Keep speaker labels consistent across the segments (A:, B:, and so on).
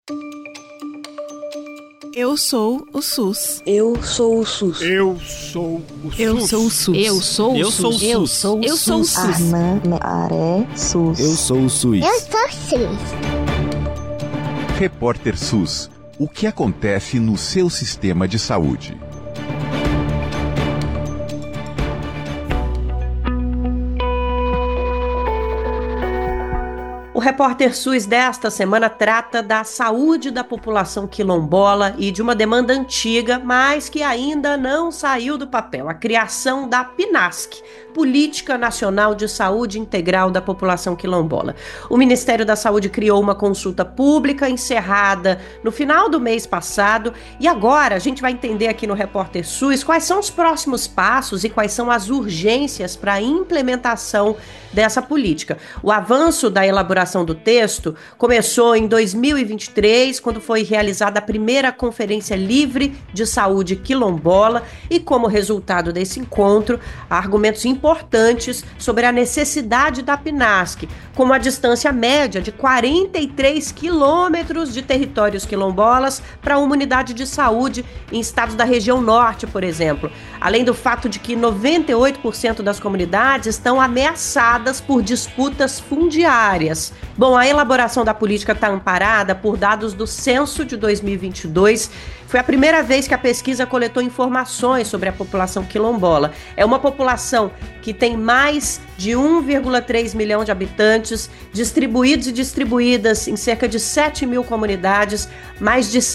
A: Eu sou o SUS.
B: Eu sou o SUS.
C: Eu sou o
A: Eu
C: SUS.
A: sou o SUS.
D: Eu sou o
C: Eu sou o
D: SUS.
C: SUS.
A: Eu sou o SUS.
B: Armã, Aré, SUS.
E: Eu sou o SUS.
F: Eu sou SUS.
G: Repórter SUS. O que acontece no seu sistema de saúde?
H: O Repórter SUS desta semana trata da saúde da população quilombola e de uma demanda antiga, mas que ainda não saiu do papel: a criação da PNASC, Política Nacional de Saúde Integral da População Quilombola. O Ministério da Saúde criou uma consulta pública encerrada no final do mês passado e agora a gente vai entender aqui no Repórter SUS quais são os próximos passos e quais são as urgências para a implementação dessa política. O avanço da elaboração do texto começou em 2023, quando foi realizada a primeira Conferência Livre de Saúde Quilombola e, como resultado desse encontro, há argumentos importantes sobre a necessidade da PNASC, como a distância média de 43 quilômetros de territórios quilombolas para uma unidade de saúde em estados da região norte, por exemplo, além do fato de que 98% das comunidades estão ameaçadas por disputas fundiárias. Bom, a elaboração da política está amparada por dados do Censo de 2022. Foi a primeira vez que a pesquisa coletou informações sobre a população quilombola. É uma população que tem mais de 1,3 milhão de habitantes, distribuídos e distribuídas em cerca de 7 mil comunidades, mais de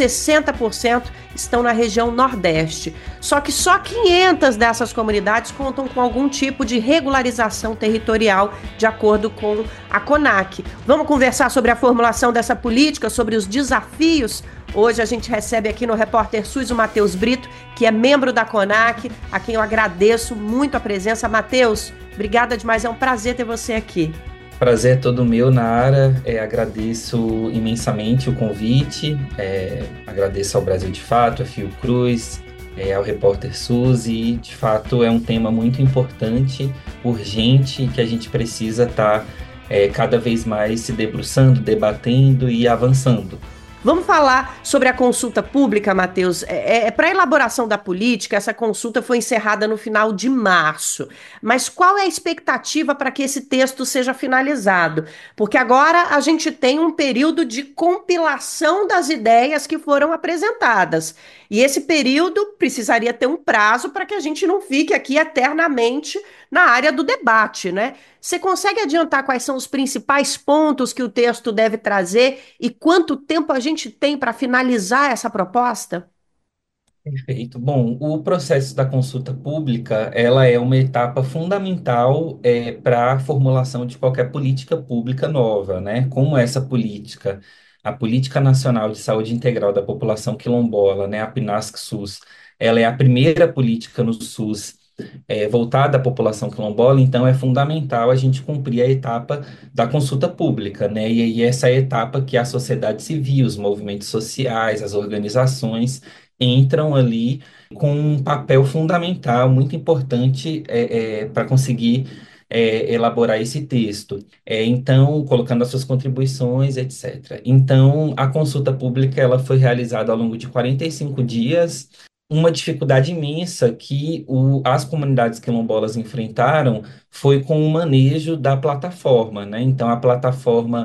H: 60% estão na região Nordeste. Só que só 500 dessas comunidades contam com algum tipo de regularização territorial, de acordo com a CONAC. Vamos conversar sobre a formulação dessa política, sobre os desafios. Hoje a gente recebe aqui no Repórter SUS o Matheus Brito, que é membro da CONAC, a quem eu agradeço muito a presença. Matheus, obrigada demais, é um prazer ter você aqui.
D: Prazer é todo meu, Nara. Agradeço imensamente o convite. Agradeço ao Brasil de Fato, a Fiocruz, ao Repórter SUS, e de fato é um tema muito importante, urgente, que a gente precisa estar cada vez mais se debruçando, debatendo e avançando.
H: Vamos falar sobre a consulta pública, Matheus. Para a elaboração da política, essa consulta foi encerrada no final de março. Mas qual é a expectativa para que esse texto seja finalizado? Porque agora a gente tem um período de compilação das ideias que foram apresentadas. E esse período precisaria ter um prazo para que a gente não fique aqui eternamente na área do debate, né? Você consegue adiantar quais são os principais pontos que o texto deve trazer e quanto tempo a gente tem para finalizar essa proposta?
D: Perfeito. Bom, o processo da consulta pública, ela é uma etapa fundamental para a formulação de qualquer política pública nova, né? Como essa política, a Política Nacional de Saúde Integral da População Quilombola, né? A PNASC-SUS, ela é a primeira política no SUS voltada à população quilombola, então é fundamental a gente cumprir a etapa da consulta pública, né? E aí essa é a etapa que a sociedade civil, os movimentos sociais, as organizações entram ali com um papel fundamental, muito importante para conseguir elaborar esse texto. Então, colocando as suas contribuições, etc. Então, a consulta pública ela foi realizada ao longo de 45 dias. Uma dificuldade imensa que as comunidades quilombolas enfrentaram foi com o manejo da plataforma, né? Então, a plataforma,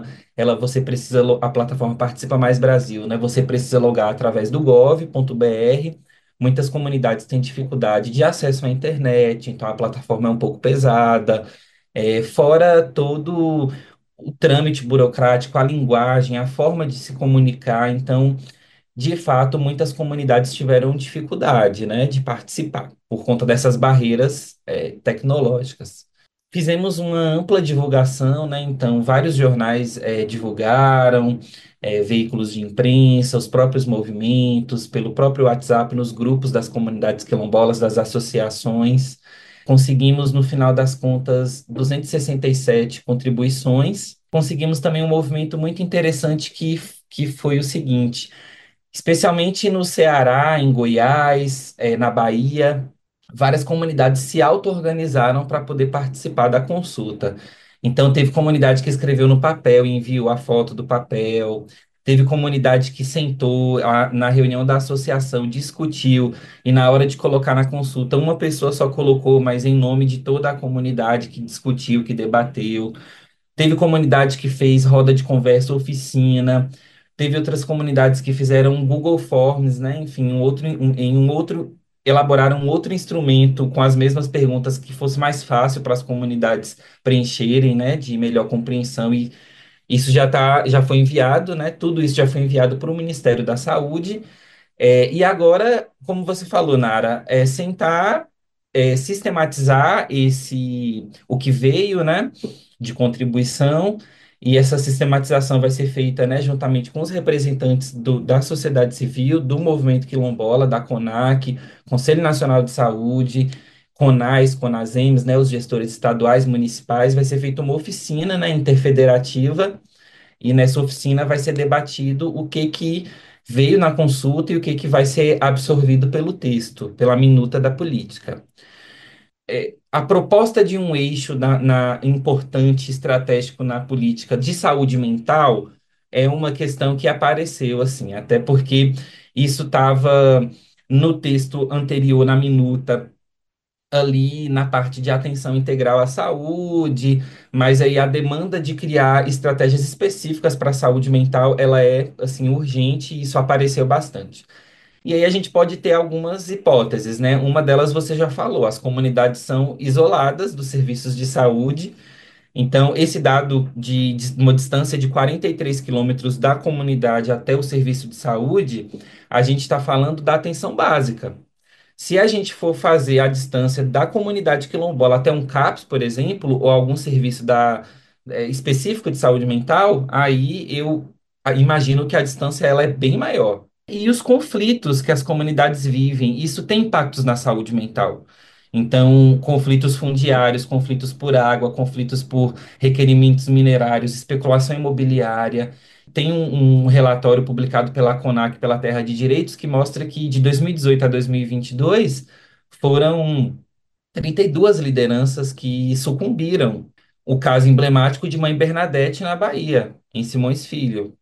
D: a plataforma Participa Mais Brasil, né? Você precisa logar através do gov.br. Muitas comunidades têm dificuldade de acesso à internet, então a plataforma é um pouco pesada. Fora todo o trâmite burocrático, a linguagem, a forma de se comunicar, então de fato, muitas comunidades tiveram dificuldade, né, de participar por conta dessas barreiras, tecnológicas. Fizemos uma ampla divulgação, né, então vários jornais, divulgaram, veículos de imprensa, os próprios movimentos, pelo próprio WhatsApp, nos grupos das comunidades quilombolas, das associações. Conseguimos, no final das contas, 267 contribuições. Conseguimos também um movimento muito interessante que foi o seguinte: especialmente no Ceará, em Goiás, na Bahia, várias comunidades se auto-organizaram para poder participar da consulta. Então, teve comunidade que escreveu no papel e enviou a foto do papel. Teve comunidade que sentou na reunião da associação, discutiu, e na hora de colocar na consulta, uma pessoa só colocou, mas em nome de toda a comunidade que discutiu, que debateu. Teve comunidade que fez roda de conversa, oficina. Teve outras comunidades que fizeram um Google Forms, né? Enfim, em um outro, elaboraram um outro instrumento com as mesmas perguntas que fosse mais fácil para as comunidades preencherem, né? De melhor compreensão. E isso já foi enviado, né? Tudo isso já foi enviado para o Ministério da Saúde. E agora, como você falou, Nara, sentar, sistematizar o que veio, né, de contribuição, e essa sistematização vai ser feita, né, juntamente com os representantes da sociedade civil, do movimento quilombola, da CONAC, Conselho Nacional de Saúde, CONAS, CONASEMS, né, os gestores estaduais, municipais, vai ser feita uma oficina, né, interfederativa, e nessa oficina vai ser debatido o que veio na consulta e o que vai ser absorvido pelo texto, pela minuta da política. A proposta de um eixo importante, estratégico na política de saúde mental é uma questão que apareceu, assim, até porque isso estava no texto anterior, na minuta, ali na parte de atenção integral à saúde, mas aí a demanda de criar estratégias específicas para a saúde mental, ela é, assim, urgente e isso apareceu bastante. E aí a gente pode ter algumas hipóteses, né? Uma delas você já falou, as comunidades são isoladas dos serviços de saúde, então esse dado de uma distância de 43 quilômetros da comunidade até o serviço de saúde, a gente está falando da atenção básica. Se a gente for fazer a distância da comunidade quilombola até um CAPS, por exemplo, ou algum serviço específico de saúde mental, aí eu imagino que a distância ela é bem maior. E os conflitos que as comunidades vivem, isso tem impactos na saúde mental. Então, conflitos fundiários, conflitos por água, conflitos por requerimentos minerários, especulação imobiliária. Tem um relatório publicado pela CONAC, pela Terra de Direitos, que mostra que de 2018 a 2022 foram 32 lideranças que sucumbiram. O caso emblemático de Mãe Bernadette na Bahia, em Simões Filho.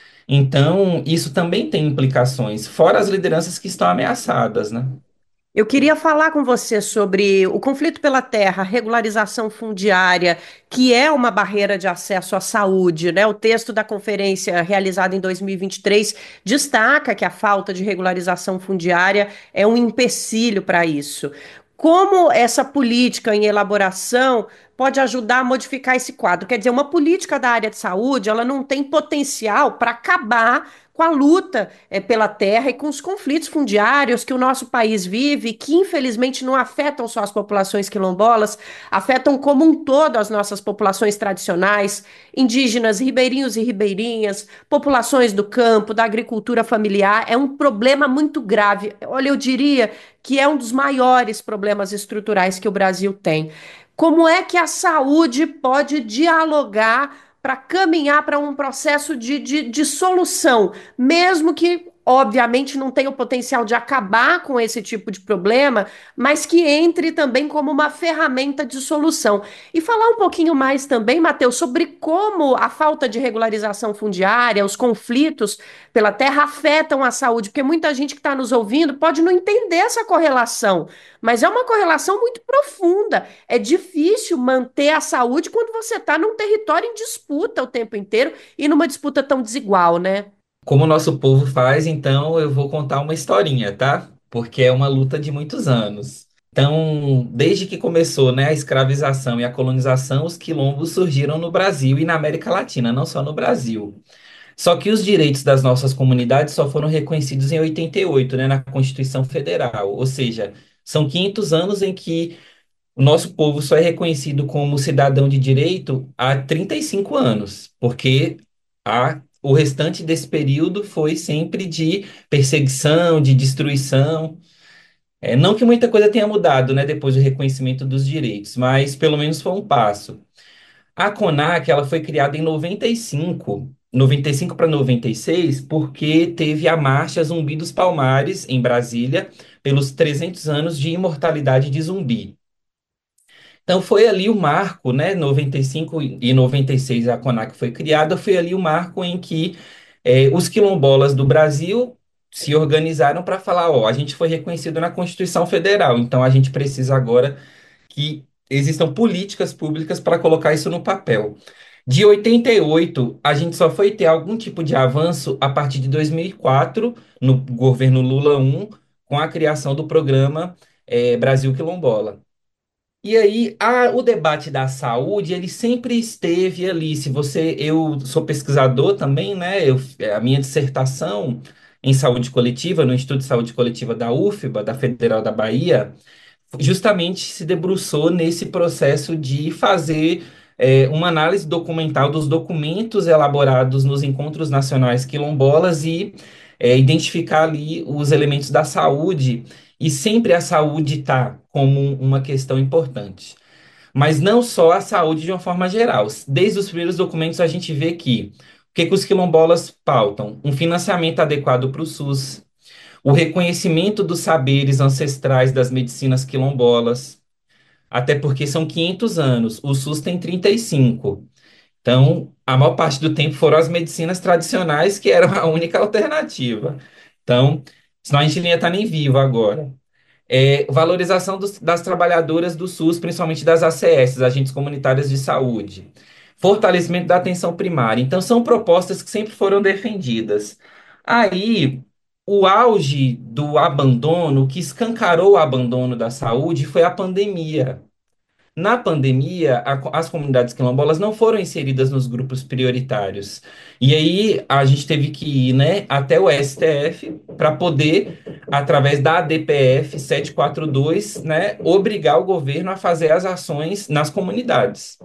D: Então, isso também tem implicações, fora as lideranças que estão ameaçadas, né?
H: Eu queria falar com você sobre o conflito pela terra, regularização fundiária, que é uma barreira de acesso à saúde, né? O texto da conferência realizada em 2023 destaca que a falta de regularização fundiária é um empecilho para isso. Como essa política em elaboração pode ajudar a modificar esse quadro? Quer dizer, uma política da área de saúde, ela não tem potencial para acabar com a luta pela terra e com os conflitos fundiários que o nosso país vive, que infelizmente não afetam só as populações quilombolas, afetam como um todo as nossas populações tradicionais, indígenas, ribeirinhos e ribeirinhas, populações do campo, da agricultura familiar. É um problema muito grave. Olha, eu diria que é um dos maiores problemas estruturais que o Brasil tem. Como é que a saúde pode dialogar para caminhar para um processo de solução, mesmo que, obviamente, não tenha o potencial de acabar com esse tipo de problema, mas que entre também como uma ferramenta de solução. E falar um pouquinho mais também, Matheus, sobre como a falta de regularização fundiária, os conflitos pela terra afetam a saúde, porque muita gente que está nos ouvindo pode não entender essa correlação, mas é uma correlação muito profunda. É difícil manter a saúde quando você está num território em disputa o tempo inteiro e numa disputa tão desigual, né?
D: Como o nosso povo faz, então eu vou contar uma historinha, tá? Porque é uma luta de muitos anos. Então, desde que começou, né, a escravização e a colonização, os quilombos surgiram no Brasil e na América Latina, não só no Brasil. Só que os direitos das nossas comunidades só foram reconhecidos em 88, né, na Constituição Federal. Ou seja, são 500 anos em que o nosso povo só é reconhecido como cidadão de direito há 35 anos, porque o restante desse período foi sempre de perseguição, de destruição. Não que muita coisa tenha mudado, né, depois do reconhecimento dos direitos, mas pelo menos foi um passo. A CONAC, ela foi criada em 95 para 96, porque teve a Marcha Zumbi dos Palmares, em Brasília, pelos 300 anos de imortalidade de Zumbi. Então foi ali o marco, né? 95 e 96 a CONAC foi criada, foi ali o marco em que Os quilombolas do Brasil se organizaram para falar, ó, a gente foi reconhecido na Constituição Federal, então a gente precisa agora que existam políticas públicas para colocar isso no papel. De 88, a gente só foi ter algum tipo de avanço a partir de 2004, no governo Lula I, com a criação do programa Brasil Quilombola. E aí, o debate da saúde, ele sempre esteve ali. Eu sou pesquisador também, né? A minha dissertação em saúde coletiva, no Instituto de Saúde Coletiva da UFBA, da Federal da Bahia, justamente se debruçou nesse processo de fazer uma análise documental dos documentos elaborados nos encontros nacionais quilombolas e identificar ali os elementos da saúde, e sempre a saúde está como uma questão importante. Mas não só a saúde de uma forma geral. Desde os primeiros documentos a gente vê que o que os quilombolas pautam? Um financiamento adequado para o SUS, o reconhecimento dos saberes ancestrais das medicinas quilombolas, até porque são 500 anos, o SUS tem 35. Então, a maior parte do tempo foram as medicinas tradicionais que eram a única alternativa. Então, senão a gente não ia estar nem vivo agora. Valorização das trabalhadoras do SUS, principalmente das ACS, agentes comunitárias de saúde. Fortalecimento da atenção primária. Então, são propostas que sempre foram defendidas. Aí, o auge do abandono, o que escancarou o abandono da saúde, foi a pandemia. Na pandemia, as comunidades quilombolas não foram inseridas nos grupos prioritários. E aí a gente teve que ir, né, até o STF para poder, através da ADPF 742, né, obrigar o governo a fazer as ações nas comunidades.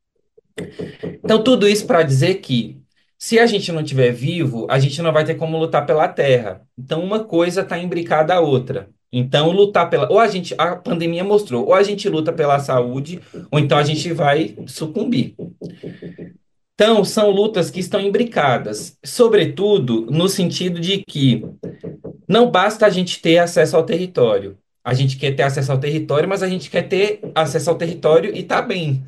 D: Então, tudo isso para dizer que, se a gente não estiver vivo, a gente não vai ter como lutar pela terra. Então, uma coisa está imbricada à outra. Então, lutar pela. A pandemia mostrou, ou a gente luta pela saúde, ou então a gente vai sucumbir. Então, são lutas que estão imbricadas, sobretudo no sentido de que não basta a gente ter acesso ao território. A gente quer ter acesso ao território, mas a gente quer ter acesso ao território e tá bem.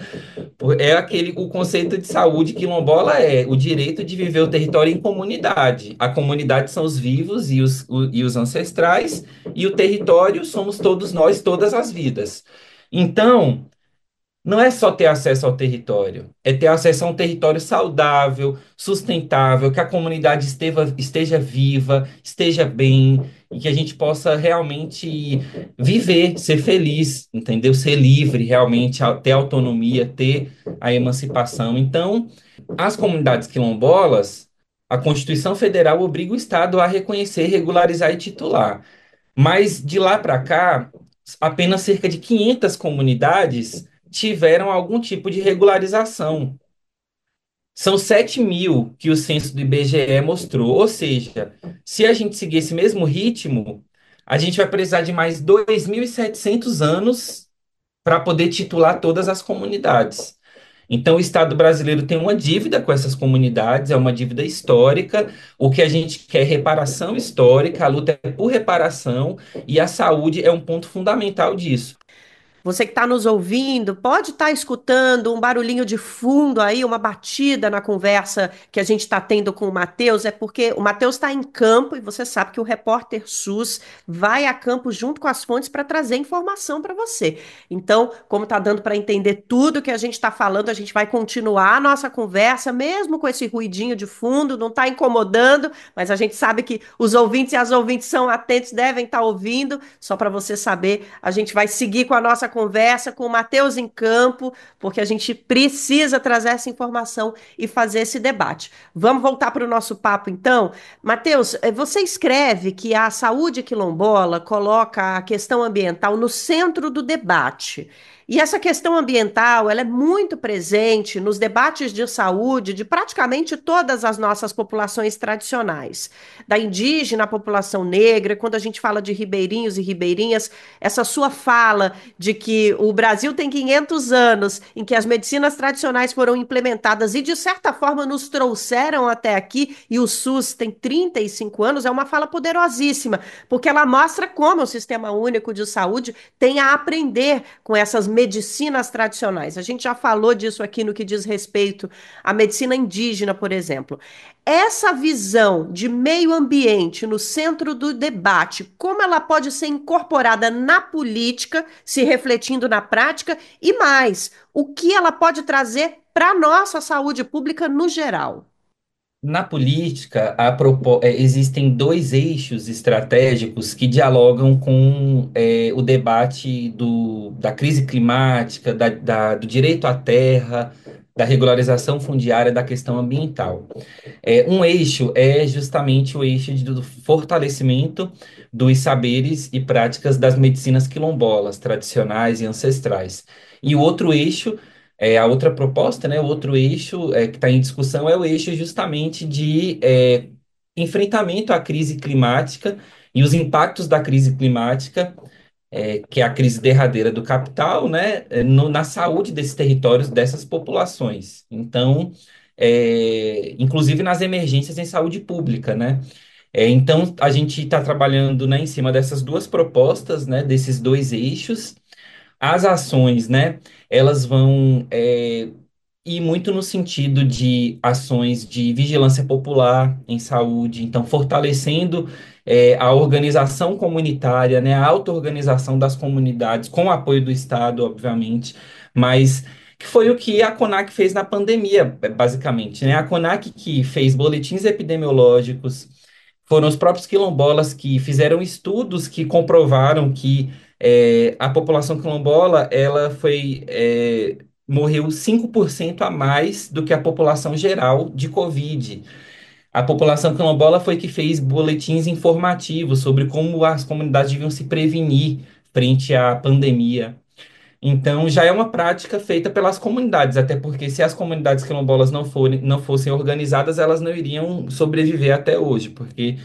D: O conceito de saúde quilombola é o direito de viver o território em comunidade. A comunidade são os vivos e os ancestrais, e o território somos todos nós, todas as vidas. Então, não é só ter acesso ao território, é ter acesso a um território saudável, sustentável, que a comunidade esteja viva, esteja bem, e que a gente possa realmente viver, ser feliz, entendeu? Ser livre, realmente, ter autonomia, ter a emancipação. Então, as comunidades quilombolas, a Constituição Federal obriga o Estado a reconhecer, regularizar e titular. Mas de lá para cá, apenas cerca de 500 comunidades tiveram algum tipo de regularização. São 7.000 que o censo do IBGE mostrou. Ou seja, se a gente seguir esse mesmo ritmo, a gente vai precisar de mais 2.700 anos para poder titular todas as comunidades. Então, o Estado brasileiro tem uma dívida com essas comunidades, é uma dívida histórica. O que a gente quer é reparação histórica, a luta é por reparação, e a saúde é um ponto fundamental disso.
H: Você que está nos ouvindo, pode estar escutando um barulhinho de fundo aí, uma batida na conversa que a gente está tendo com o Matheus, é porque o Matheus está em campo e você sabe que o repórter SUS vai a campo junto com as fontes para trazer informação para você. Então, como está dando para entender tudo que a gente está falando, a gente vai continuar a nossa conversa, mesmo com esse ruidinho de fundo, não está incomodando, mas a gente sabe que os ouvintes e as ouvintes são atentos, devem estar ouvindo. Só para você saber, a gente vai seguir com a nossa conversa com o Matheus em campo, porque a gente precisa trazer essa informação e fazer esse debate. Vamos voltar para o nosso papo, então? Matheus, você escreve que a saúde quilombola coloca a questão ambiental no centro do debate. E essa questão ambiental, ela é muito presente nos debates de saúde de praticamente todas as nossas populações tradicionais. Da indígena à população negra, quando a gente fala de ribeirinhos e ribeirinhas, essa sua fala de que o Brasil tem 500 anos em que as medicinas tradicionais foram implementadas e, de certa forma, nos trouxeram até aqui, e o SUS tem 35 anos, é uma fala poderosíssima, porque ela mostra como o Sistema Único de Saúde tem a aprender com essas medicinas tradicionais. A gente já falou disso aqui no que diz respeito à medicina indígena, por exemplo. Essa visão de meio ambiente no centro do debate, como ela pode ser incorporada na política, se refletindo na prática, e mais, o que ela pode trazer para a nossa saúde pública no geral?
D: Na política, existem dois eixos estratégicos que dialogam com o debate da crise climática, do direito à terra, da regularização fundiária, da questão ambiental. Um eixo é justamente o eixo do fortalecimento dos saberes e práticas das medicinas quilombolas, tradicionais e ancestrais. E o outro eixo, a outra proposta, né, o outro eixo que está em discussão é o eixo justamente de enfrentamento à crise climática e os impactos da crise climática, que é a crise derradeira do capital, né, na saúde desses territórios, dessas populações. Então, inclusive nas emergências em saúde pública, né? Então, a gente está trabalhando, né, em cima dessas duas propostas, né, desses dois eixos. As ações, né, elas vão ir muito no sentido de ações de vigilância popular em saúde, então fortalecendo a organização comunitária, né, a auto-organização das comunidades, com o apoio do Estado, obviamente, mas que foi o que a CONAC fez na pandemia, basicamente, né? A CONAC que fez boletins epidemiológicos, foram os próprios quilombolas que fizeram estudos que comprovaram que a população quilombola, ela morreu 5% a mais do que a população geral de Covid. A população quilombola foi que fez boletins informativos sobre como as comunidades deviam se prevenir frente à pandemia. Então, já é uma prática feita pelas comunidades, até porque se as comunidades quilombolas não fossem organizadas, elas não iriam sobreviver até hoje, porque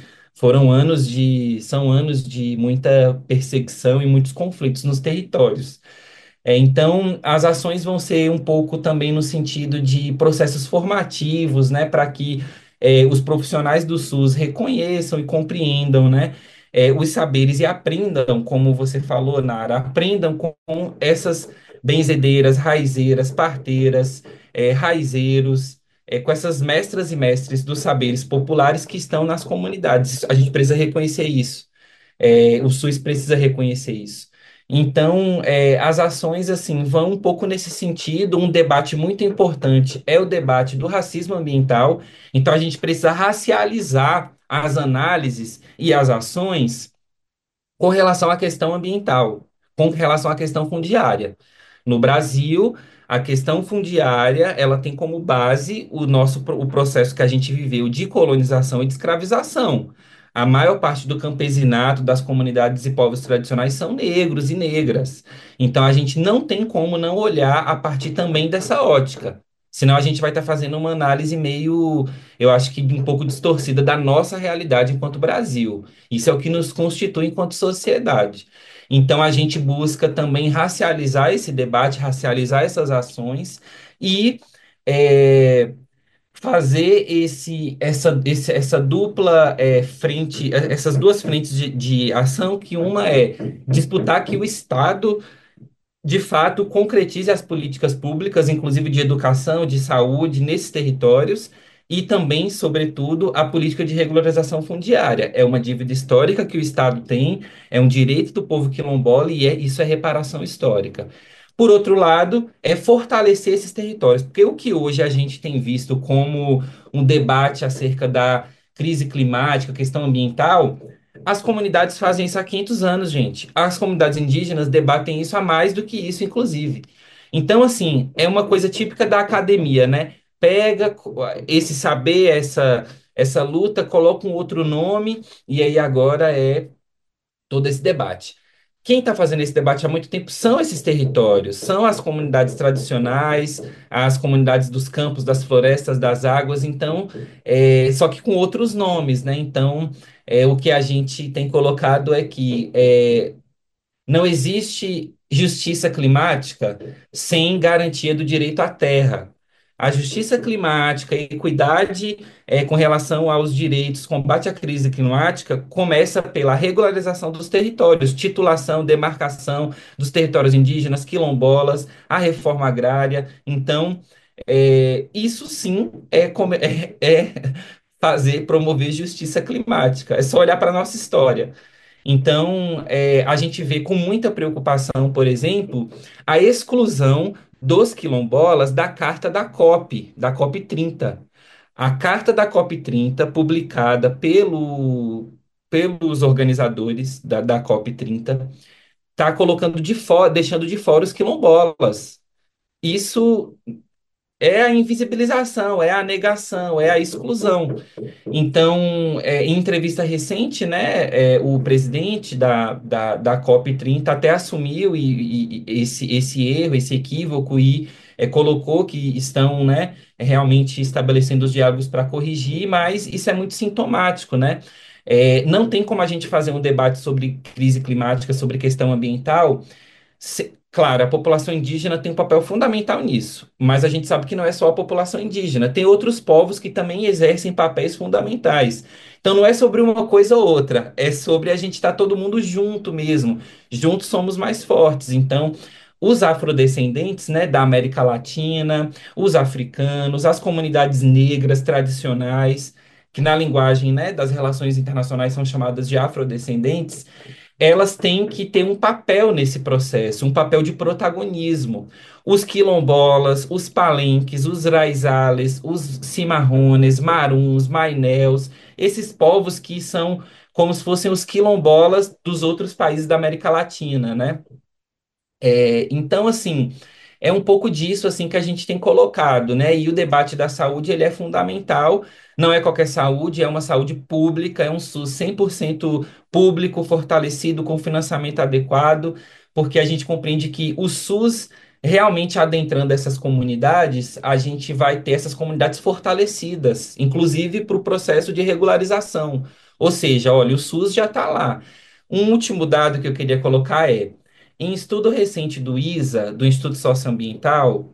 D: são anos de muita perseguição e muitos conflitos nos territórios. Então, as ações vão ser um pouco também no sentido de processos formativos, né, para que os profissionais do SUS reconheçam e compreendam, né, os saberes e aprendam, como você falou, Nara, aprendam com essas benzedeiras, raizeiras, parteiras, raizeiros, com essas mestras e mestres dos saberes populares que estão nas comunidades. A gente precisa reconhecer isso. O SUS precisa reconhecer isso. Então, as ações assim vão um pouco nesse sentido. Um debate muito importante é o debate do racismo ambiental. Então, a gente precisa racializar as análises e as ações com relação à questão ambiental, com relação à questão fundiária. No Brasil, a questão fundiária, ela tem como base o processo que a gente viveu de colonização e de escravização. A maior parte do campesinato, das comunidades e povos tradicionais são negros e negras. Então, a gente não tem como não olhar a partir também dessa ótica. Senão, a gente vai estar fazendo uma análise meio, eu acho que um pouco distorcida da nossa realidade enquanto Brasil. Isso é o que nos constitui enquanto sociedade. Então, a gente busca também racializar esse debate, racializar essas ações e fazer essa dupla frente, essas duas frentes de ação, que uma é disputar que o Estado de fato, concretize as políticas públicas, inclusive de educação, de saúde, nesses territórios, e também, sobretudo, a política de regularização fundiária. É uma dívida histórica que o Estado tem, é um direito do povo quilombola e isso é reparação histórica. Por outro lado, é fortalecer esses territórios, porque o que hoje a gente tem visto como um debate acerca da crise climática, questão ambiental, as comunidades fazem isso há 500 anos, gente. As comunidades indígenas debatem isso há mais do que isso, inclusive. Então, assim, é uma coisa típica da academia, né? Pega esse saber, essa luta, coloca um outro nome, e aí agora é todo esse debate. Quem está fazendo esse debate há muito tempo são esses territórios, são as comunidades tradicionais, as comunidades dos campos, das florestas, das águas, então, só que com outros nomes, né? Então, o que a gente tem colocado é que não existe justiça climática sem garantia do direito à terra. a justiça climática, a equidade com relação aos direitos, combate à crise climática, começa pela regularização dos territórios, titulação, demarcação dos territórios indígenas, quilombolas, a reforma agrária. Então, isso sim é fazer, promover justiça climática. É só olhar para a nossa história. Então, a gente vê com muita preocupação, por exemplo, a exclusão dos quilombolas da Carta da COP 30. A Carta da COP 30, publicada pelos organizadores da COP 30, está colocando de fora, deixando de fora os quilombolas. Isso é a invisibilização, é a negação, é a exclusão. Então, em entrevista recente, né, o presidente da COP 30 até assumiu esse erro, esse equívoco e colocou que estão, né, realmente estabelecendo os diálogos para corrigir, mas isso é muito sintomático, né? Não tem como a gente fazer um debate sobre crise climática, sobre questão ambiental. Claro, a população indígena tem um papel fundamental nisso, mas a gente sabe que não é só a população indígena, tem outros povos que também exercem papéis fundamentais. Então não é sobre uma coisa ou outra, é sobre a gente estar todo mundo junto mesmo. Juntos somos mais fortes. Então, os afrodescendentes, né, da América Latina, os africanos, as comunidades negras tradicionais, que na linguagem, né, das relações internacionais são chamadas de afrodescendentes, elas têm que ter um papel nesse processo, um papel de protagonismo. Os quilombolas, os palenques, os raizales, os cimarrones, maruns, mainéus, esses povos que são como se fossem os quilombolas dos outros países da América Latina, né? Então, assim, é um pouco disso assim que a gente tem colocado, né? E o debate da saúde, ele é fundamental. Não é qualquer saúde, é uma saúde pública, é um SUS 100% público, fortalecido, com financiamento adequado, porque a gente compreende que o SUS, realmente adentrando essas comunidades, a gente vai ter essas comunidades fortalecidas, inclusive para o processo de regularização. Ou seja, olha, o SUS já está lá. Um último dado que eu queria colocar em estudo recente do ISA, do Instituto Socioambiental,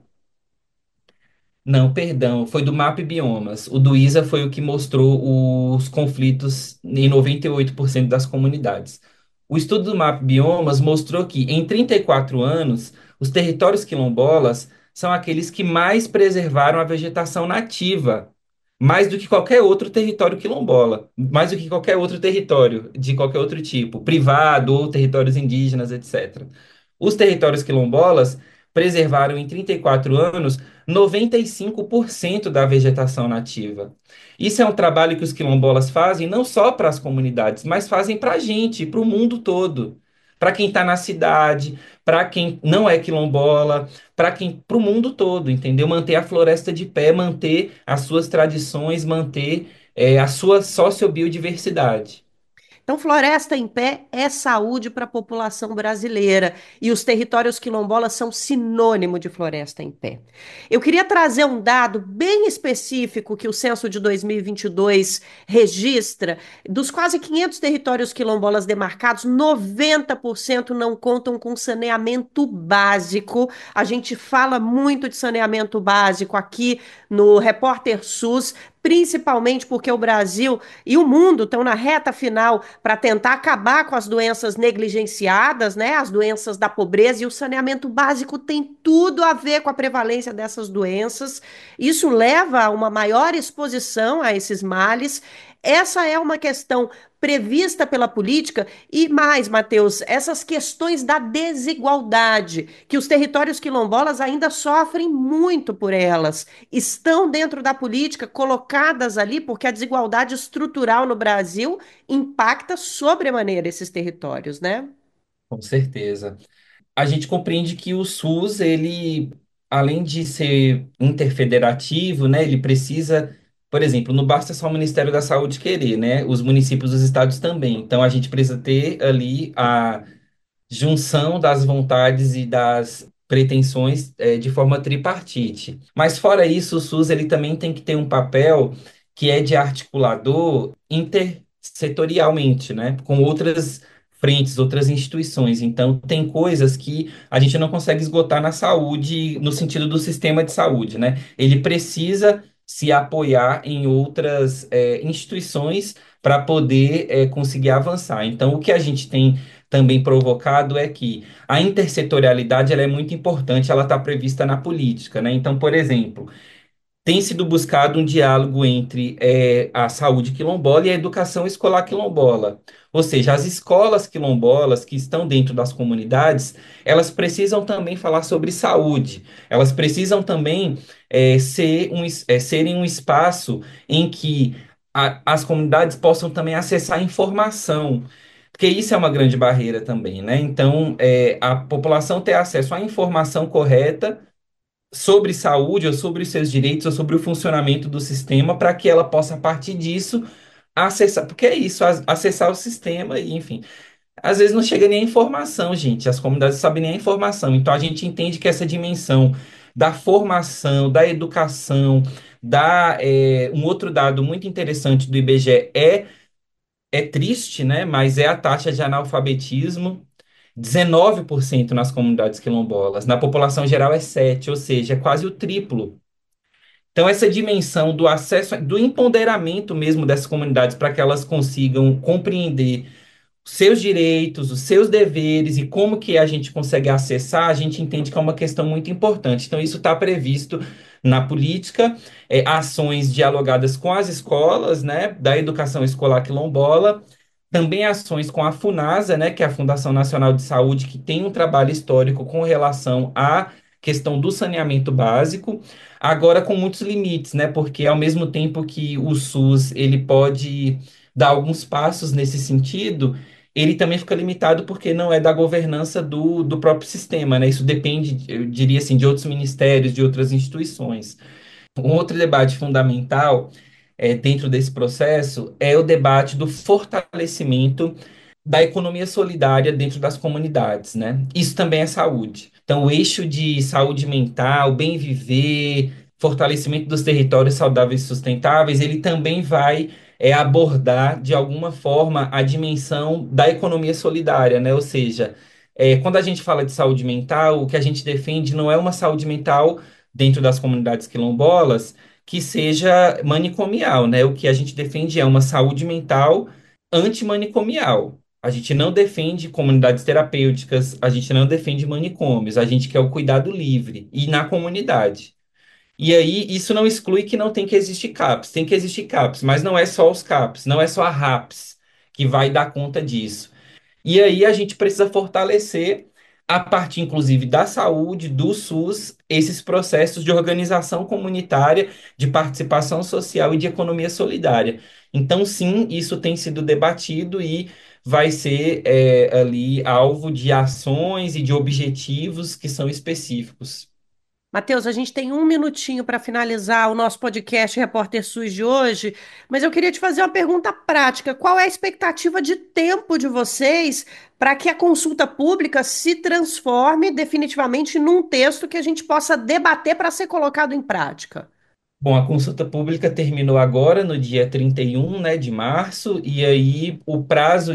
D: não, perdão, foi do MAP Biomas. O do ISA foi o que mostrou os conflitos em 98% das comunidades. O estudo do MAP Biomas mostrou que, em 34 anos, os territórios quilombolas são aqueles que mais preservaram a vegetação nativa, mais do que qualquer outro território quilombola, mais do que qualquer outro território, de qualquer outro tipo, privado ou territórios indígenas, etc. Os territórios quilombolas preservaram em 34 anos 95% da vegetação nativa. Isso é um trabalho que os quilombolas fazem não só para as comunidades, mas fazem para a gente, para o mundo todo. Para quem está na cidade, para quem não é quilombola, para o mundo todo, entendeu? Manter a floresta de pé, manter as suas tradições, manter a sua sociobiodiversidade.
H: Então, Floresta em Pé é saúde para a população brasileira e os territórios quilombolas são sinônimo de Floresta em Pé. Eu queria trazer um dado bem específico que o censo de 2022 registra. Dos quase 500 territórios quilombolas demarcados, 90% não contam com saneamento básico. A gente fala muito de saneamento básico aqui no Repórter SUS, principalmente porque o Brasil e o mundo estão na reta final para tentar acabar com as doenças negligenciadas, né? As doenças da pobreza, e o saneamento básico tem tudo a ver com a prevalência dessas doenças. Isso leva a uma maior exposição a esses males. Essa é uma questão prevista pela política e mais, Matheus, essas questões da desigualdade, que os territórios quilombolas ainda sofrem muito por elas, estão dentro da política, colocadas ali, porque a desigualdade estrutural no Brasil impacta sobremaneira esses territórios, né?
D: Com certeza. A gente compreende que o SUS, ele, além de ser interfederativo, né, ele precisa, por exemplo, não basta só o Ministério da Saúde querer, né, os municípios dos estados também. Então, a gente precisa ter ali a junção das vontades e das pretensões de forma tripartite. Mas fora isso, o SUS ele também tem que ter um papel que é de articulador intersetorialmente, né, com outras frentes, outras instituições. Então, tem coisas que a gente não consegue esgotar na saúde, no sentido do sistema de saúde, né? Ele precisa se apoiar em outras instituições para poder conseguir avançar. Então, o que a gente tem também provocado é que a intersetorialidade ela é muito importante, ela está prevista na política, né? Então, por exemplo, tem sido buscado um diálogo entre a saúde quilombola e a educação escolar quilombola. Ou seja, as escolas quilombolas que estão dentro das comunidades, elas precisam também falar sobre saúde. Elas precisam também serem um espaço em que as comunidades possam também acessar informação. Porque isso é uma grande barreira também, né? Então, a população ter acesso à informação correta sobre saúde, ou sobre os seus direitos, ou sobre o funcionamento do sistema, para que ela possa, a partir disso, acessar. Porque é isso, acessar o sistema, e, enfim. Às vezes não chega nem a informação, gente. As comunidades não sabem nem a informação. Então a gente entende que essa dimensão da formação, da educação, um outro dado muito interessante do IBGE é triste, né? Mas é a taxa de analfabetismo. 19% nas comunidades quilombolas, na população geral é 7%, ou seja, é quase o triplo. Então, essa dimensão do acesso, do empoderamento mesmo dessas comunidades para que elas consigam compreender os seus direitos, os seus deveres e como que a gente consegue acessar, a gente entende que é uma questão muito importante. Então, isso está previsto na política, ações dialogadas com as escolas, né, da educação escolar quilombola, também ações com a FUNASA, né, que é a Fundação Nacional de Saúde, que tem um trabalho histórico com relação à questão do saneamento básico, agora com muitos limites, né, porque ao mesmo tempo que o SUS ele pode dar alguns passos nesse sentido, ele também fica limitado porque não é da governança do próprio sistema, né? Isso depende, eu diria assim, de outros ministérios, de outras instituições. Um outro debate fundamental dentro desse processo é o debate do fortalecimento da economia solidária dentro das comunidades, né? Isso também é saúde. Então, o eixo de saúde mental, bem viver, fortalecimento dos territórios saudáveis e sustentáveis, ele também vai abordar, de alguma forma, a dimensão da economia solidária, né? Ou seja, quando a gente fala de saúde mental, o que a gente defende não é uma saúde mental dentro das comunidades quilombolas que seja manicomial, né? O que a gente defende é uma saúde mental antimanicomial. A gente não defende comunidades terapêuticas, a gente não defende manicômios, a gente quer o cuidado livre e na comunidade. E aí, isso não exclui que não tem que existir CAPS, tem que existir CAPS, mas não é só os CAPS, não é só a RAPS que vai dar conta disso. E aí a gente precisa fortalecer, a partir inclusive da saúde, do SUS, esses processos de organização comunitária, de participação social e de economia solidária. Então, sim, isso tem sido debatido e vai ser ali alvo de ações e de objetivos que são específicos.
H: Matheus, a gente tem um minutinho para finalizar o nosso podcast Repórter SUS de hoje, mas eu queria te fazer uma pergunta prática. Qual é a expectativa de tempo de vocês para que a consulta pública se transforme definitivamente num texto que a gente possa debater para ser colocado em prática?
D: Bom, a consulta pública terminou agora, no dia 31, né, de março, e aí o prazo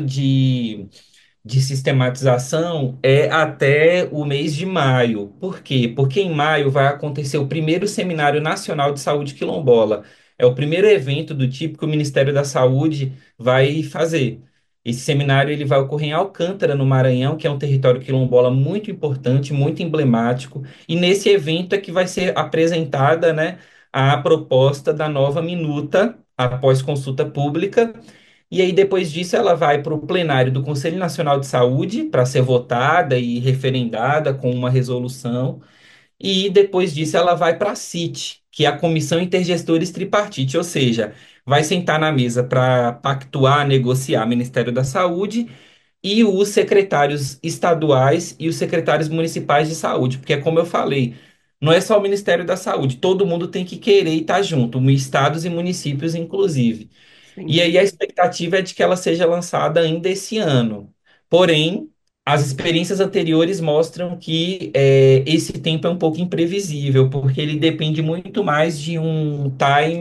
D: de sistematização é até o mês de maio. Por quê? Porque em maio vai acontecer o primeiro Seminário Nacional de Saúde Quilombola. É o primeiro evento do tipo que o Ministério da Saúde vai fazer. Esse seminário ele vai ocorrer em Alcântara, no Maranhão, que é um território quilombola muito importante, muito emblemático. E nesse evento é que vai ser apresentada, né, a proposta da nova minuta após consulta pública e aí, depois disso, ela vai para o plenário do Conselho Nacional de Saúde para ser votada e referendada com uma resolução. E depois disso, ela vai para a CIT, que é a Comissão Intergestores Tripartite, ou seja, vai sentar na mesa para pactuar, negociar Ministério da Saúde e os secretários estaduais e os secretários municipais de saúde, porque é como eu falei, não é só o Ministério da Saúde, todo mundo tem que querer estar junto, estados e municípios, inclusive. E
H: Sim.
D: aí a expectativa é de que ela seja lançada ainda esse ano. Porém, as experiências anteriores mostram que esse tempo é um pouco imprevisível, porque ele depende muito mais de um time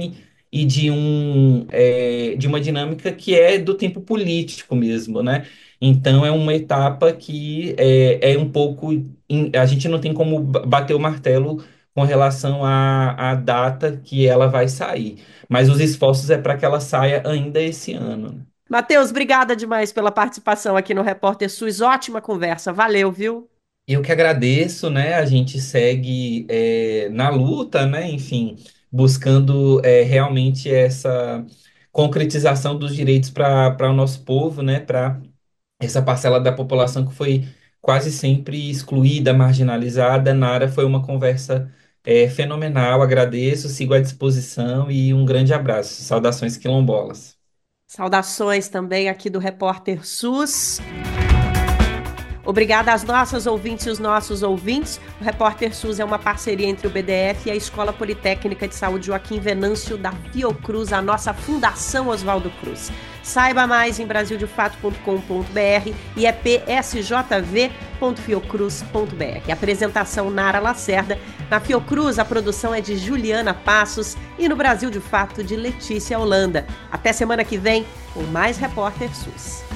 D: e de uma dinâmica que é do tempo político mesmo, né? Então, é uma etapa que é um pouco. A gente não tem como bater o martelo com relação à data que ela vai sair, mas os esforços é para que ela saia ainda esse ano, né?
H: Matheus, obrigada demais pela participação aqui no Repórter SUS. Ótima conversa. Valeu, viu?
D: Eu que agradeço, né? A gente segue na luta, né? Enfim, buscando realmente essa concretização dos direitos para o nosso povo, né? Para essa parcela da população que foi quase sempre excluída, marginalizada. Nara, foi uma conversa fenomenal. Agradeço, sigo à disposição e um grande abraço. Saudações quilombolas.
H: Saudações também aqui do Repórter SUS. Obrigada às nossas ouvintes e os nossos ouvintes. O Repórter SUS é uma parceria entre o BDF e a Escola Politécnica de Saúde Joaquim Venâncio da Fiocruz, a nossa Fundação Oswaldo Cruz. Saiba mais em brasildefato.com.br e é psjv.fiocruz.br. Apresentação Nara Lacerda. Na Fiocruz, a produção é de Juliana Passos e no Brasil de Fato de Letícia Holanda. Até semana que vem com mais Repórter SUS.